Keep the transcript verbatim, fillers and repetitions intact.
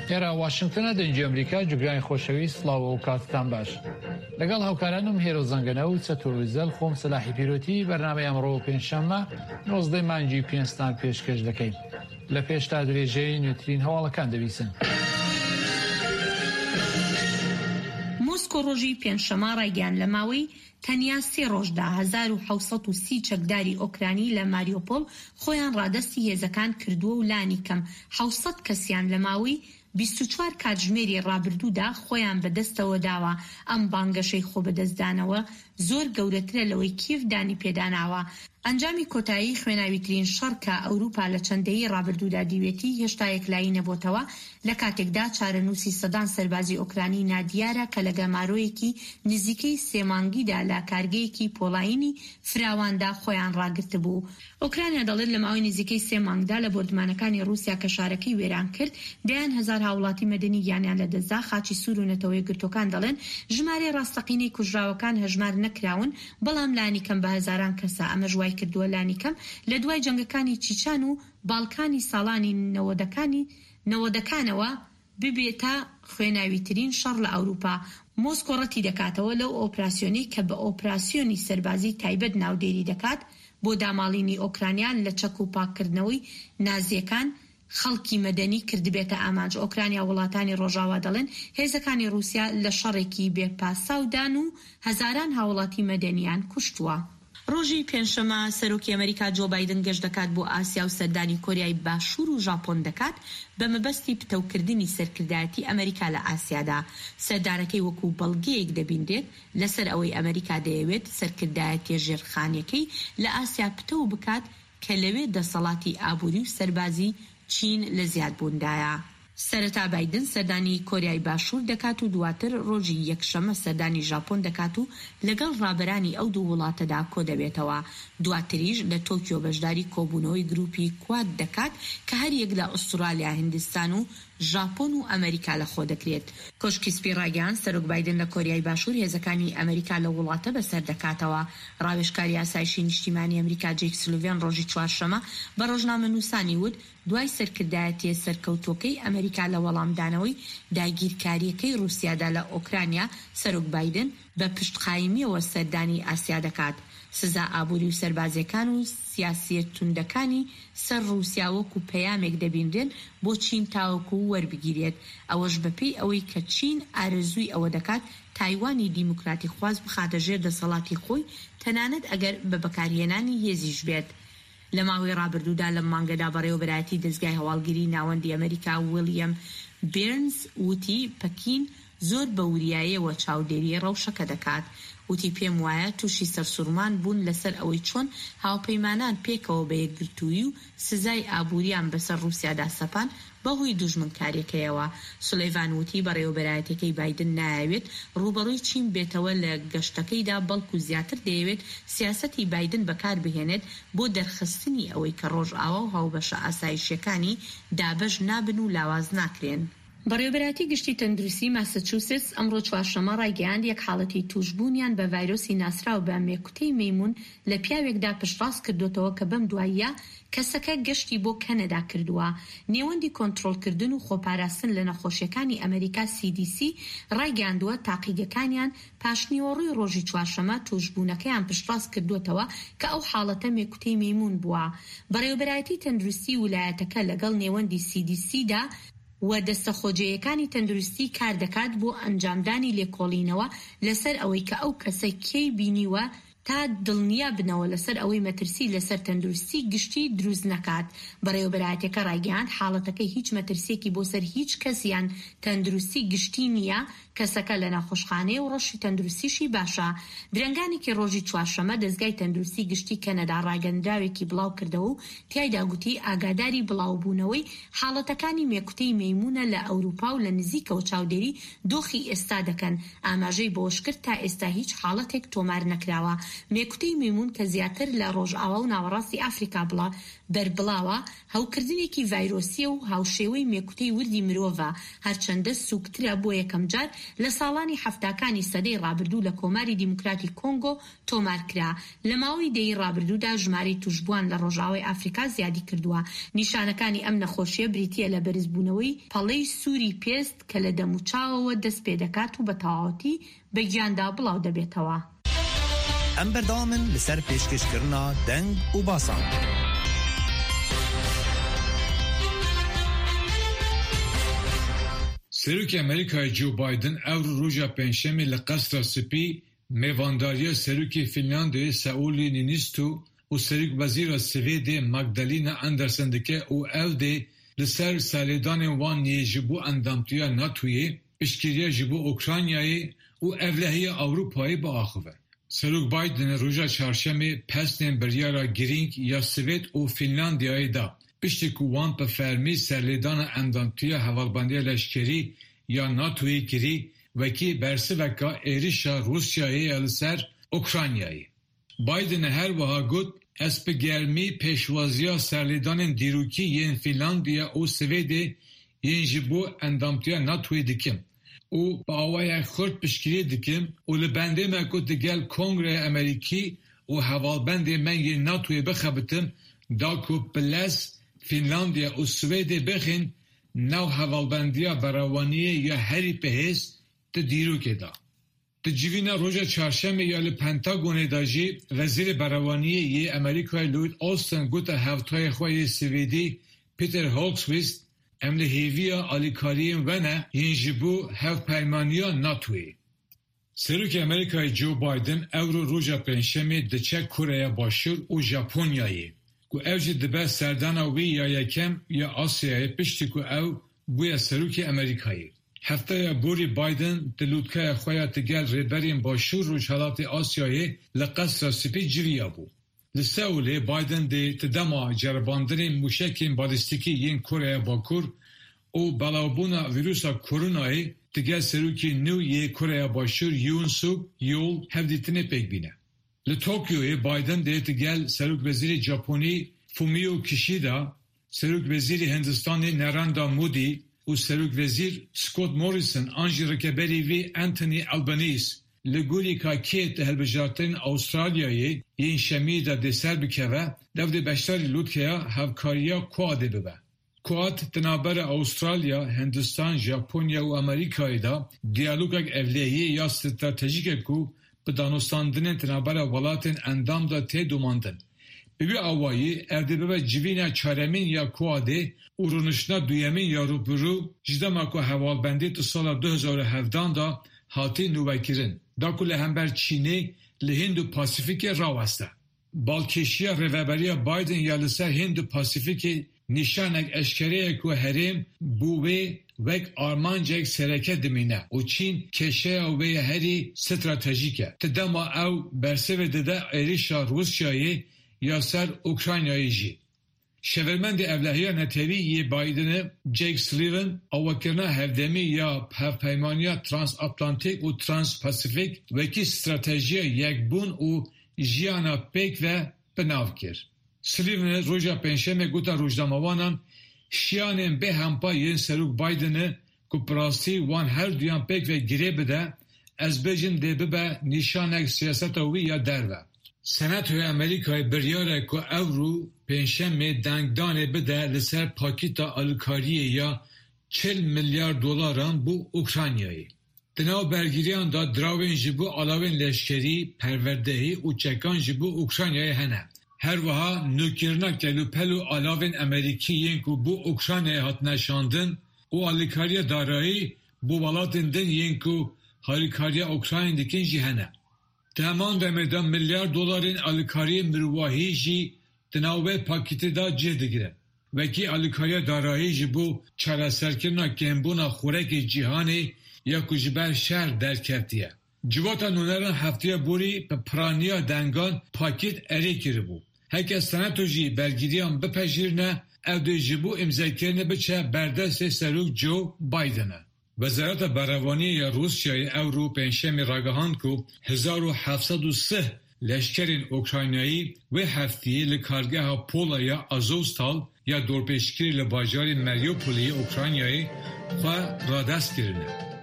ئێرە واشنگتنە دەنجی ئەمریکا جوگرانی خۆشەویست سڵاو و کاتتان باش لەگەڵ هاوکارانم هێرۆ زەنگەنە و چەتۆویزەل خۆم سەلاحی پیرۆتی بەرنامەی ئەمڕۆ و پێنجشەممە نۆزدەی مانگی پێنجستان پێشکەش دەکەین لە پێش تا درێژەی نوێترین هەواڵەکان دەویسن. مۆسکۆ ڕۆژی پێنجشەممە ڕایگەیاند لە ماوەی تەنیا سێ ڕۆژدا هەزار و حەوت و سی چەکداری ئۆکرانی لە ماریۆپۆڵ خۆیان ڕادەستی هێزەکان کردووە و لانی کەم حەوت کەسیان لە ماوەی بیست و چوار کاتژمێری ڕابردوودا خۆیان بەدەستەوە داوە. ئەم بانگەشەی خۆ بەدەستدانەوە زۆر گەورەترە لەوەی کیف دانی پێداناوە. ئەنجامی کۆتایی خوێناویترین شەڕ کە ئەوروپا لە چەندەیی ڕابردوودا دیوێتی هێشتا یەکلایی نەبووتەوە لە کاتێکدا چارەنووسی سەدان سەربازی ئۆکرانی نادیارە کە لە گەمارۆیەکی نزیکەی سێمانگیدا لە کارگەیەکی پۆڵاینی فراواندا خۆیان ڕاگرت بوو. ئۆکرانیا دەڵێت لە ماوەی نزیکەی سێ مانگدا لە بۆردمانەکانی رووسیا کە شارەکەی وێران کرد دەیان هەزار هاوڵاتی مەدەنی گیانیان لەدەستدا. خاچی سوور و نەتەوەی گرتوەکان دەڵێن ژمارەی ڕاستەقینەی کوژراوەکان هەژمار نەکراون بەڵام لانی کەم بە هەزاران کەسە. ئەمە ژوای کردووە لانی کەم لە دوای جەنگەکانی چیچان و باڵکانی ساڵانی نەوەدەکانی نەوەدەکانەوە ببێتە خوێناویترین شەڕ لە ئەوروپا. مۆسکۆ ڕەتی دەکاتەوە لەو ئۆپراسیۆنی کە بە ئۆپراسیۆنی سەربازی تایبەت ناودێری دەکات بۆ داماڵینی ئۆکرانیان لە چەک و پاکردنەوەی نازیەکان خەڵکی مەدەنی کردبێتە ئامانج. ئۆکرانیا وڵاتانی ڕۆژاوا دەڵێن هێزەکانی رووسیا لە شەڕێکی بێپاساودان و هەزاران هاوڵاتی مەدەنیان کوشتووە. ڕۆژی پێنجشەممە سەرۆکی ئەمریکا جۆ بایدن گەشت دەکات بۆ ئاسیا و سەردانی کۆریای باشوور و ژاپۆن دەکات بە مەبەستی پتەوکردنی سەرکردایەتی ئەمریکا لە ئاسیادا. سەردانەکەی وەکو بەڵگەیەک دەبیندێت لەسەر ئەوەی ئەمریکا دەیەوێت سەرکردایەتی ژێرخانیەکەی لە ئاسیا پتەو بکات کە لەوێ دەسەڵاتی ئابووری و سەربازی چین لە زیادبووندایە. سەرەتا بایدن سەردانی کۆریای باشوور دەکات و دواتر ڕۆژی یەکشەمە سەردانی ژاپۆن دەکات و لەگەڵ ڕابەرانی ئەو دوو وڵاتەدا کۆ دەبێتەوە. دواتریش لە تۆکیۆ بەشداری کۆبوونەوەی گروپی کواد دەکات کە هەر یەک لە ئوسترالیا، هیندستان و ژاپۆن و ئەمریکا لە خۆ دەکرێت. کۆشکی سپی ڕاگەیاند سەرۆک بایدن لە کۆریای باشوور هێزەکانی ئەمریکا لە وڵاتە بەسەر دەکاتەوە. ڕاوێژکاری ئاسایشی نیشتیمانی ئەمریکا جێک سلوڤێن ڕۆژی چوارشەمە بە ڕۆژنامەنووسانی وت دوای سەرکردایەتی سەرکەوتووەکەی ئەمریکا لە وەڵامدانەوەی داگیرکاریەکەی رووسیادا لە ئۆکرانیا سەرۆک بایدن بە پشتقایمیەوە سەردانی ئاسیا دەکات. سزا ئابووری و سەربازەکان و سیاسیە توندەکانی سەر رووسیا وەکو پەیامێک دەبیندرێن بۆ چین تاوەکو وەربگیرێت. ئەوەش بەپێی ئەوەی کە چین ئارەزووی ئەوە دەکات تایوانی دیموکراتی خواز بخاتە ژێر دەسەڵاتی خۆی تەنانەت ئەگەر بە بەکارهێنانی هێزیش بێت. لە ماوەی ڕابردوودا لە مانگەدا بەڕێوەبەرایەتی دەستگای هەواڵگیری ناوەندی ئەمریکا ویلیام بیرنز وتی پەکین زۆر بە وریاییەوە چاودێری ڕەوشەکە دەکات. وتی پێم وایە تووشی سەرسوورمان بوون لەسەر ئەوەی چۆن هاوپەیمانان پێکەوە بە یەکگرتووی و سزای ئابووریان بەسەر رووسیادا سەپان بەهۆی دوژمنکاریەکەیەوە. سولەیڤان وتی بەڕێوەبەرایەتەکەی بایدن نایەوێت ڕوبەڕووی چین بێتەوە لە گەشتەکەیدا بەڵکو زیاتر دەیەوێت سیاسەتی بایدن بەکار بهێنێت بۆ دەرخستنی ئەوەی کە ڕۆژئاوا و هاوبەشە ئاسایشیەکانی دابەش نابن و لاواز ناکرێن. بەڕێوەبەرایەتی گشتی تەندروستی ماسەچوسێتس ئەمڕۆ چوارشەمە ڕایگەیاند یەک حاڵەتی توشبوونیان بە ڤایرۆسی ناسراو بە مێکوتەی مەیمون لە پیاوێکدا پشتڕاست کردوتەوە کە بەم دواییە کەسەکە گەشتی بۆ کەنەدا کردووە. نێوەندی کۆنتڕۆڵکردن و خۆپاراستن لە نەخۆشیەکانی ئەمریکا سی دی سی ڕایگەاندووە تاقیگەکانیان پاشنیوەڕووی ڕۆژی چوارشەمە توشبوونەکەیان پشتڕاست کردوتەوە کە ئەو حاڵەتە مێکوتەی مەیمون بووە. بەڕێوەبەرایەتی تەندروستی ویلایەتەکە لەگەڵ نێوەندی سی دی سیدا و دەستە خۆجێیەکانی تەندروستی کار دەکات بۆ ئەنجامدانی لێکۆڵینەوە لەسەر ئەوەی کە ئەو کەسە کێی بینیوە تا دڵنیا بنەوە لەسەر ئەوەی مەترسی لەسەر تەندروستی گشتی دروست نەکات. بەڕێوەبەرایەتەکە ڕایگەیاند حاڵەتەکەی هیچ مەترسێکی بۆ سەر هیچ کەسیان تەندروستی گشتی نییە، کەسەکە لە ناخۆشخانەیە و ڕەشی تەندروستیشی باشە. درەنگانێکی ڕۆژی چوارشەمە دەستگای تەندروستی گشتی کەنەدا ڕاگەندراوێکی بڵاو کردەوە و تیایدا گوتی ئاگاداری بڵاوبوونەوەی حاڵەتەکانی مێکوتەی مەیمونە لە ئەوروپا و لە نزیکەوە چاودێری دۆخی ئێستا دەکەن. ئاماژەی بۆش کرد تا ئێستا هیچ حاڵەتێک تۆمار نەکراوە. مێکوتەی میمون کە زیاتر لە ڕۆژئاوا و ناوەڕاستی ئافریقا بڵا بەربڵاوە هەوکردنێکی ڤایرۆسیە و هاوشێوەی مێکوتەی وردی مرۆڤە هەرچەندە سووکترە بۆ یەکەم جار لە ساڵانی حەفتاکانی سەدەی ڕابردوو لە کۆماری دیموکراتی کۆنگۆ تۆمارکرا. لە ماوەی دەی ڕابردوودا ژمارەی توشبووان لە ڕۆژاوای ئافریقا زیادی کردووە. نیشانەکانی ئەم نەخۆشیە بریتیە لە بەرزبوونەوەی پەڵەی سووری پێست کە لە دەموچاوەوە دەست پێ دەکات و بە تەواوەتی بە گیاندا بڵاو دەبێتەوە. ئەم بەردەوامن لەسەر پێشکەشکردنا دەنگ و باسان. سەرۆکی ئەمریکای جو بایدن ئەو ڕۆژە پێنجشەممە لە قەسرە سپی میوانداریە سەرۆکی فینلاندیای سەئولی نیینیستو و سەرۆک وەزیرە سوێدێ ماگدالینا ئەندەرسن دکە و ئەو دێ لەسەر سەلێدانên wan yê ji bo endamtiya NATOyê piştgiriya ji bo Ukraynayê û evlehiya Ewropayê biaxive. Serok Biden roja çarşemê pesnên biryara girîng ya Swêd û Finlandiyayê da piştî ku wan bi fermî serlêdana endamtiya hevalbandiya leşkerî ya NATOyê kirî wekî bersiveka êrişa Rusyayê ya li ser Ukraynayê. Biden her wiha got ez bi germî pêşwaziya serlêdanên dîrokî yên Finlandiya û Swêdê yên ji bo endamtiya NATOyê dikim û bi awayek xurt piştgirî dikim û li bendê me ku digel Kongreya Amerîkî û hevalbendê me yên NATOyê bixebitim da ku bi lez Finlandiya û Swêdê bixin nav hevalbendiya berawaniyê ya herî pihêz di dîrokê da. Di civîna roja çarşemê ya li Pentagonê da jî Wezîrê Berawaniyê yê Amerîkayê Lloyd Austin gote hevtayê xwe yê Swêdî Peter Hultqvist em li hêviya alîkariyên we ne yên ji bo hevpeymaniya NATOyê. Serokê Amerîkayê Joe Biden ewro roja pênjşemê diçe Koreya Başûr û Japonyayê ku ev jî dibe serdana wê ya yekem ya Asyayê piştî ku ew bûye serokê Amerîkayê. Heftaya borî Biden di lûtkaya xwe ya tigel rêberên Başûr Rojhilatê Asyayê li qesra spî ciriya bû. Li Seulê Biden dê ti dema ceribandinên mûşekên balîstîkî yên Koreya Bakur û belavbûna vîrusa koronayê tigel serokê nû yê Koreya Başûr Yoon Suk Yeol hevdîtinê pêk bîne. Li Tokyoyê Biden dê tigel Serokvezîrê Japonî Fumio Kishida, Serokvezîrê Hindistanê Narendra Modi û Serokvezîr Scott Morrison an jî rêkeberê wê Anthony Albanese li gorîka kê di hilbijartinên Avustralyayê yên şemiyê de dê ser bikeve dev dê beşdarî lûtkeya hevkariya Quadê bibe. Quad di navbera Avustralya, Hindistan, Japonya û Amerîkayê da diyalogek evlehiyê ya stratejîk ku bi danûstandinên di navbera welatên endam da tê domandin. Bi vî awayî ev dê bibe civîna çaremîn ya Quadê û rûniştina duyemîn ya rûbirû ji dema ku hevalbendî di sala du hezar û hevdan da hatî nûvekirin da ku li hember Çînê li Hind û Pasîfikê raweste. Balkêşiya rêveberiya Biden ya li ser Hind û Pasîfikê nîşanek eşkereyek ku herêm bû wê wek armancek sereke dimîne û Çîn keşeya wê herî stratejîk e. Ti dema ew bersivê dide êrişa Rusyayê ya ser Ukraynayê jî. Şevermendê evlehiya netewî yê Bidenê Jake Sullivan awakirina hevdemî ya hevpeymaniya transatlantik û transpasifik wekî stratejiya yekbûn û jiyana pêk ve binav kir. Sullivan roja pênjşemê gota rojnamawanan şiyanên bêhempa yên Serok Bidenê ku bi rastî wan her duyan pêk ve girê bide ez bêjim dê bibe nîşanek siyaseta wî ya derve. Senatoya Amerîkayê biryare ku ewro pênjşemê dengdanê bide li ser pakêta alîkariyê ya çil milyar dolaran bû Ukraynayê. Di nav bergiriyan da diravên ji bo alavên leşkerî, perwerdehî û çekan ji bo Ukraynayê hene. Her wiha nûkirina kelûpel û alavên Amerîkî yên ku bû Ukraynayê hatine şandin û alîkariya darayî bû welatên din yên ku harîkariya Ukraynayê dikin jî hene. Di heman demê de milyar dolarên alîkariyê mirovahî jî di nav vê pakêtê da cih digire. Wekî alîkariya darayî ji bo çareserkirina kêmbûna xurekê cîhanê ya ku ji ber şer derkevtiye. Civata nûneran heftaya borî bi piraniya dengan pakêt erê kiribû. Heke senato jî bergiriyan bipejirine ev dê ji bo imzekirine biçe berdestê Serok Joe Biden'e. Wezareta Berawaniyê ya Rusyayê ewro pênjşemê ragihand ku hezar û heft sed û sih لشکرین اوکراینایی و هفتیه لکارگاه پولیا آزوستال یا دورپشگیری لباجار مریوپولی اوکراینایی خواه را دست گرنه.